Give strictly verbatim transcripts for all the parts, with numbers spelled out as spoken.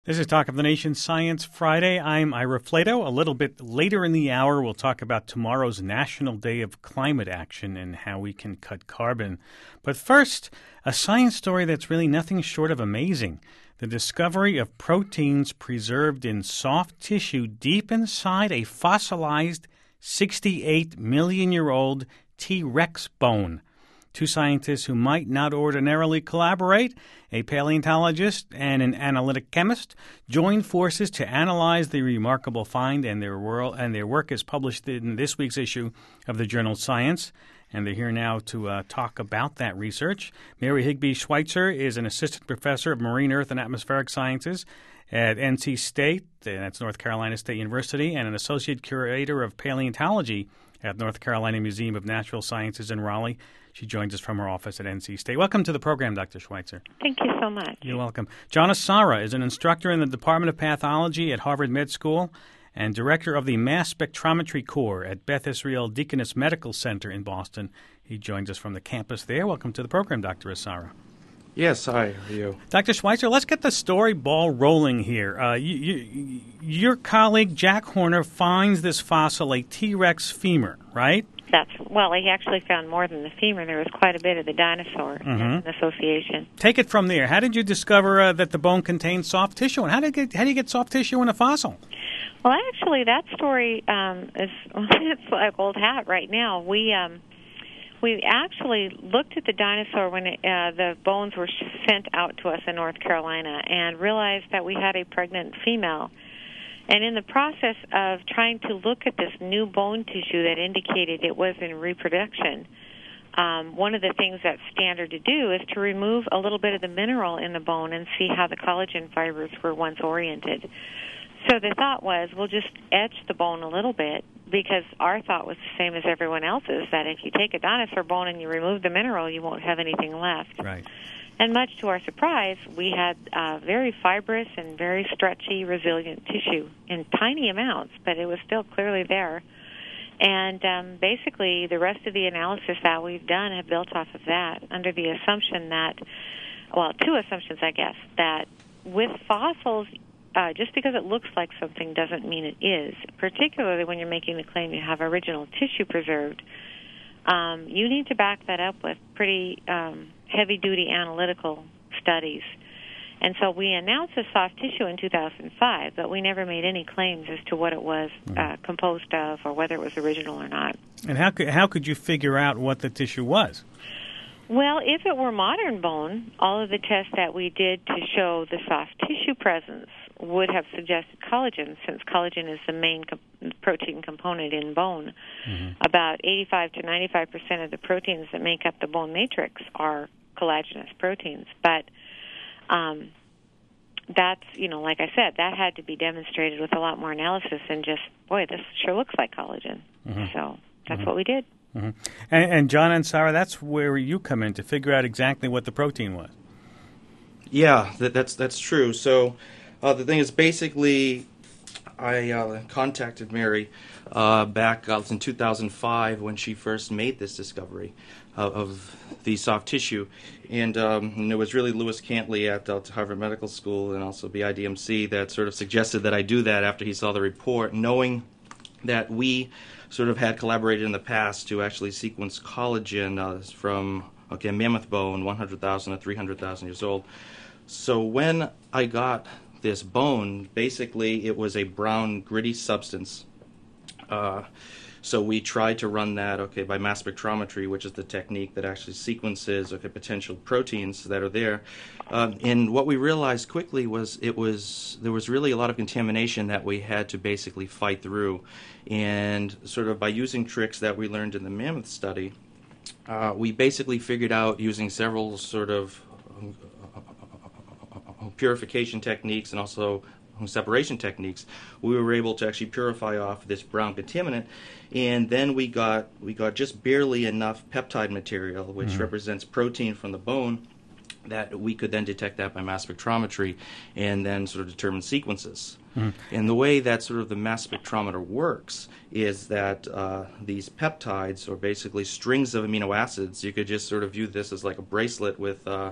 This is Talk of the Nation Science Friday. I'm Ira Flato. A little bit later in the hour, we'll talk about tomorrow's National Day of Climate Action and how we can cut carbon. But first, a science story that's really nothing short of amazing. The discovery of proteins preserved in soft tissue deep inside a fossilized sixty-eight million year old T. rex bone. Two scientists who might not ordinarily collaborate, a paleontologist and an analytic chemist, joined forces to analyze the remarkable find, and their, world, and their work is published in this week's issue of the journal Science. And they're here now to uh, talk about that research. Mary Higby Schweitzer is an assistant professor of marine earth and atmospheric sciences at N C State, and that's North Carolina State University, and an associate curator of paleontology at North Carolina Museum of Natural Sciences in Raleigh. She joins us from her office at N C State. Welcome to the program, Doctor Schweitzer. Thank you so much. You're welcome. John Asara is an instructor in the Department of Pathology at Harvard Med School and director of the Mass Spectrometry Core at Beth Israel Deaconess Medical Center in Boston. He joins us from the campus there. Welcome to the program, Doctor Asara. Yes, hi. How are you? Doctor Schweitzer, let's get the story ball rolling here. Uh, you, you, your colleague, Jack Horner, finds this fossil, a T. rex femur, right? That's well, he actually found more than the femur. There was quite a bit of the dinosaur Mm-hmm. in association. Take it from there. How did you discover uh, that the bone contains soft tissue, and how did get, how do you get soft tissue in a fossil? Well, actually, that story um, is it's like old hat right now. We um, we actually looked at the dinosaur when it, uh, the bones were sent out to us in North Carolina, and realized that we had a pregnant female. And in the process of trying to look at this new bone tissue that indicated it was in reproduction, um, one of the things that's standard to do is to remove a little bit of the mineral in the bone and see how the collagen fibers were once oriented. So the thought was, we'll just etch the bone a little bit, because our thought was the same as everyone else's, that if you take a dinosaur bone and you remove the mineral, you won't have anything left. Right. And much to our surprise, we had uh, very fibrous and very stretchy, resilient tissue in tiny amounts, but it was still clearly there. And um, basically, the rest of the analysis that we've done have built off of that, under the assumption that, well, two assumptions, I guess, that with fossils, uh, just because it looks like something doesn't mean it is, particularly when you're making the claim you have original tissue preserved. Um, you need to back that up with pretty um, heavy-duty analytical studies. And so we announced the soft tissue in two thousand five, but we never made any claims as to what it was uh, composed of or whether it was original or not. And how could, how could you figure out what the tissue was? Well, if it were modern bone, all of the tests that we did to show the soft tissue presence would have suggested collagen, since collagen is the main co- protein component in bone. Mm-hmm. About eighty-five to ninety-five percent of the proteins that make up the bone matrix are collagenous proteins. But um, that's, you know, like I said, that had to be demonstrated with a lot more analysis than just, boy, this sure looks like collagen. Mm-hmm. So that's mm-hmm. what we did. Mm-hmm. And, and John and Sarah, that's where you come in to figure out exactly what the protein was. Yeah, that, that's that's true. So uh, the thing is, basically, I uh, contacted Mary uh, back uh, in two thousand five when she first made this discovery uh, of the soft tissue. And, um, and it was really Lewis Cantley at uh, Harvard Medical School and also B I D M C that sort of suggested that I do that after he saw the report, knowing that we sort of had collaborated in the past to actually sequence collagen uh, from, okay, mammoth bone, one hundred thousand to three hundred thousand years old. So when I got this bone, basically it was a brown, gritty substance. Uh, so we tried to run that, okay, by mass spectrometry, which is the technique that actually sequences, okay, potential proteins that are there. Um, and what we realized quickly was it was there was really a lot of contamination that we had to basically fight through. And sort of by using tricks that we learned in the mammoth study, uh, we basically figured out, using several sort of purification techniques and also separation techniques, we were able to actually purify off this brown contaminant, and then we got we got just barely enough peptide material, which mm-hmm. represents protein from the bone, that we could then detect that by mass spectrometry and then sort of determine sequences. Mm-hmm. And the way that sort of the mass spectrometer works is that uh, these peptides, or basically strings of amino acids, you could just sort of view this as like a bracelet with uh,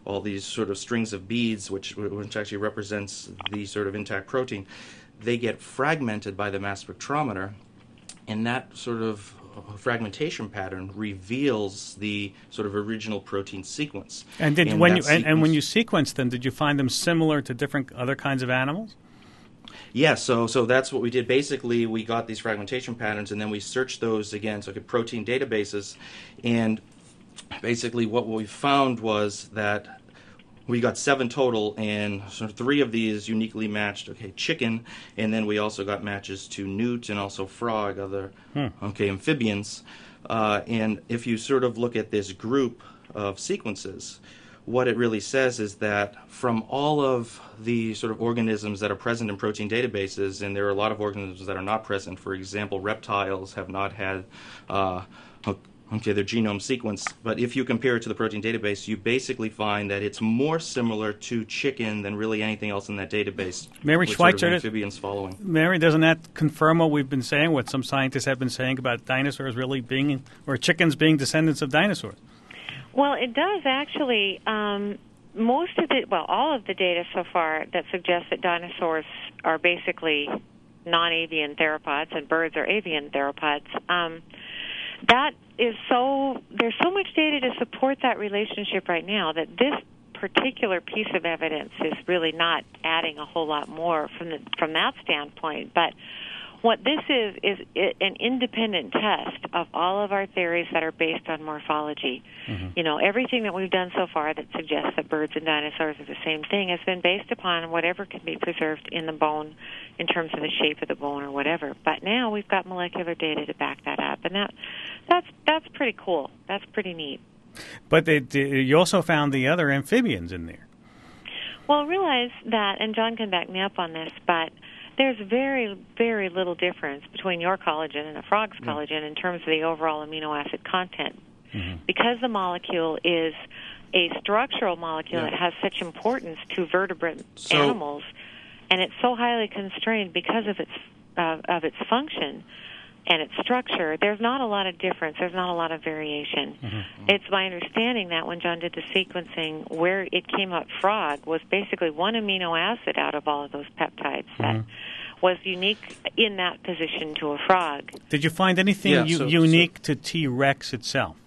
all these sort of strings of beads, which which actually represents the sort of intact protein, they get fragmented by the mass spectrometer, and that sort of fragmentation pattern reveals the sort of original protein sequence. And did and when you and, and when you sequenced them, did you find them similar to different other kinds of animals? Yeah, so so that's what we did. Basically, we got these fragmentation patterns, and then we searched those again, so like protein databases, and basically what we found was that we got seven total, and sort of three of these uniquely matched, okay, chicken, and then we also got matches to newt and also frog, other, hmm. okay, amphibians. Uh, and if you sort of look at this group of sequences, what it really says is that from all of the sort of organisms that are present in protein databases, and there are a lot of organisms that are not present. For example, reptiles have not had uh, okay, their genome sequence. But if you compare it to the protein database, you basically find that it's more similar to chicken than really anything else in that database. Mary Schweitzer, sort of amphibians following. Mary, doesn't that confirm what we've been saying, what some scientists have been saying about dinosaurs really being, or chickens being descendants of dinosaurs? Well, it does actually. Um, most of the, well, all of the data so far that suggests that dinosaurs are basically non-avian theropods and birds are avian theropods. Um, that is so. There's so much data to support that relationship right now that this particular piece of evidence is really not adding a whole lot more from the, from that standpoint. But what this is is an independent test of all of our theories that are based on morphology. Mm-hmm. You know, everything that we've done so far that suggests that birds and dinosaurs are the same thing has been based upon whatever can be preserved in the bone in terms of the shape of the bone or whatever. But now we've got molecular data to back that up, and that that's that's pretty cool. That's pretty neat. But it, you also found the other amphibians in there. Well, realize that, and John can back me up on this, but there's very, very little difference between your collagen and a frog's mm-hmm. collagen in terms of the overall amino acid content. Mm-hmm. Because the molecule is a structural molecule yeah. that has such importance to vertebrate so, animals, and it's so highly constrained because of its uh, of its function and its structure, there's not a lot of difference. There's not a lot of variation. Mm-hmm. It's my understanding that when John did the sequencing, where it came up frog was basically one amino acid out of all of those peptides mm-hmm. that was unique in that position to a frog. Did you find anything yeah, u- so, unique so, to T. rex itself?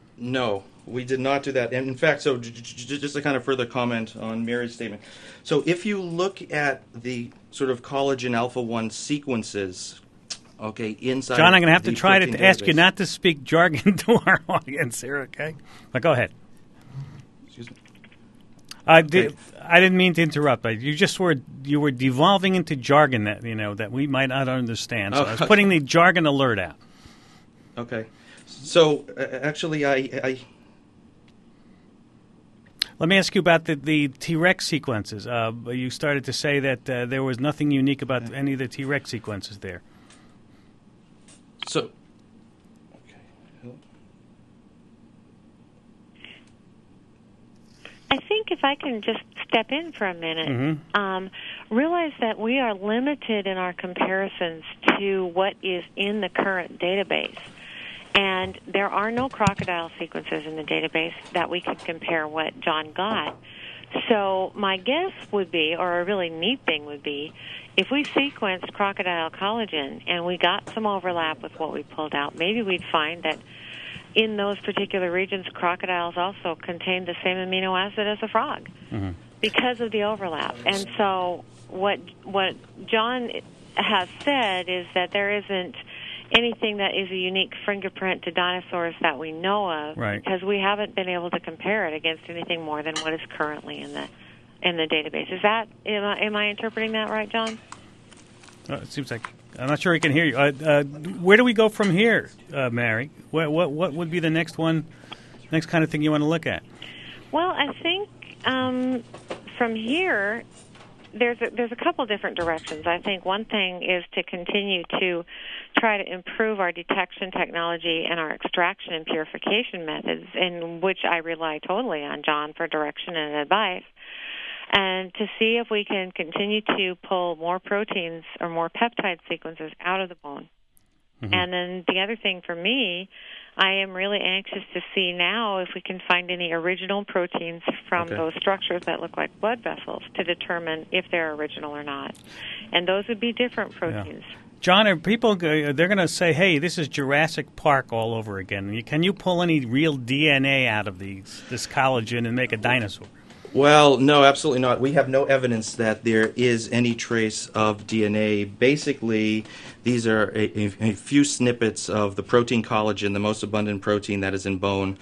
No, we did not do that. And in fact, so j- j- just to kind of further comment on Mary's statement. So if you look at the sort of collagen alpha one sequences, okay, inside John, I'm going to have to try to database. ask you not to speak jargon to our audience here, okay? But go ahead. Excuse me. I, did, I didn't mean to interrupt, but you just were you were devolving into jargon that you know that we might not understand. So oh, I was putting the jargon alert out. Okay. So uh, actually, I, I. Let me ask you about the, the T. rex sequences. Uh, you started to say that uh, there was nothing unique about any of the T. rex sequences there. So, okay. I think if I can just step in for a minute, mm-hmm. um, realize that we are limited in our comparisons to what is in the current database. And there are no crocodile sequences in the database that we could compare what John got. So my guess would be, or a really neat thing would be, if we sequenced crocodile collagen and we got some overlap with what we pulled out, maybe we'd find that in those particular regions, crocodiles also contain the same amino acid as a frog mm-hmm. because of the overlap. And so what what John has said is that there isn't anything that is a unique fingerprint to dinosaurs that we know of, right. because we haven't been able to compare it against anything more than what is currently in the in the database. Is that am I, am I interpreting that right, John? Uh, it seems like I'm not sure he can hear you. Uh, uh, where do we go from here, uh, Mary? What, what what would be the next one, next kind of thing you want to look at? Well, I think um, from here, there's a, there's a couple different directions. I think one thing is to continue to try to improve our detection technology and our extraction and purification methods, in which I rely totally on John for direction and advice, and to see if we can continue to pull more proteins or more peptide sequences out of the bone. Mm-hmm. And then the other thing for me, I am really anxious to see now if we can find any original proteins from okay. those structures that look like blood vessels to determine if they're original or not. And those would be different proteins. Yeah. John, are people, they're going to say, hey, this is Jurassic Park all over again. Can you pull any real D N A out of these, this collagen and make a dinosaur? Well, no, absolutely not. We have no evidence that there is any trace of D N A. Basically, these are a, a, a few snippets of the protein collagen, the most abundant protein that is in bone.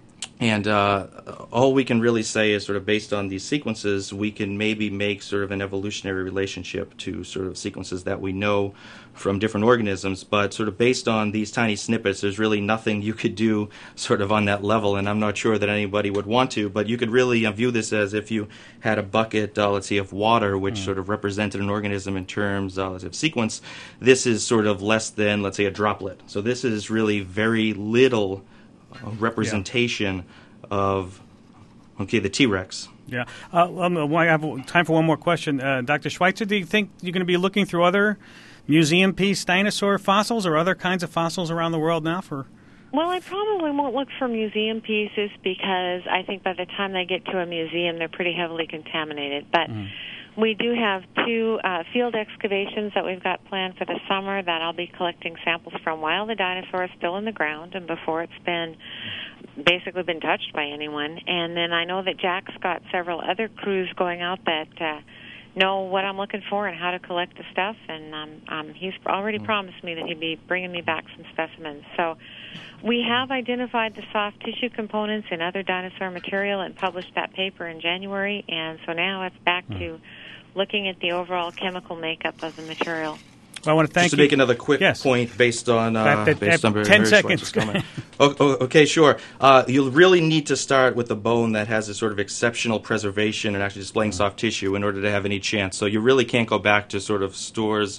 And uh, all we can really say is sort of based on these sequences, we can maybe make sort of an evolutionary relationship to sort of sequences that we know from different organisms. But sort of based on these tiny snippets, there's really nothing you could do sort of on that level. And I'm not sure that anybody would want to. But you could really uh, view this as if you had a bucket, uh, let's say, of water, which mm. sort of represented an organism in terms uh, of sequence. This is sort of less than, let's say, a droplet. So this is really very little representation yeah. of, okay, the T-Rex. Yeah. Uh, um, I have time for one more question. Uh, Doctor Schweitzer, do you think you're going to be looking through other museum-piece dinosaur fossils or other kinds of fossils around the world now for... Well, I probably won't look for museum pieces because I think by the time they get to a museum, they're pretty heavily contaminated. But mm. we do have two uh, field excavations that we've got planned for the summer that I'll be collecting samples from while the dinosaur is still in the ground and before it's been basically been touched by anyone. And then I know that Jack's got several other crews going out that uh, know what I'm looking for and how to collect the stuff. And um, um, he's already mm. promised me that he'd be bringing me back some specimens. So we have identified the soft tissue components in other dinosaur material and published that paper in January. And so now it's back mm. to looking at the overall chemical makeup of the material. Well, I want to thank Just to you. make another quick yes. point based on uh, that, that, based that, on ten seconds. oh, oh, okay, sure. Uh, you'll really need to start with the bone that has a sort of exceptional preservation and actually displaying mm. soft tissue in order to have any chance. So you really can't go back to sort of stores,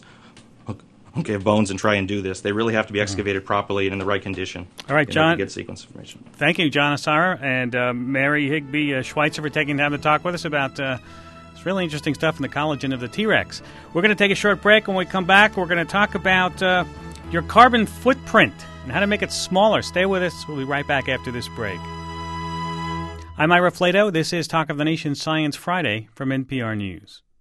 okay, bones and try and do this. They really have to be excavated mm. properly and in the right condition. All right, in John. Order to get sequence information. Thank you, John Asara and uh, Mary Higby uh, Schweitzer for taking time to talk with us about. Uh, Really interesting stuff in the collagen of the T-Rex. We're going to take a short break. When we come back, we're going to talk about uh, your carbon footprint and how to make it smaller. Stay with us. We'll be right back after this break. I'm Ira Flato. This is Talk of the Nation Science Friday from N P R News.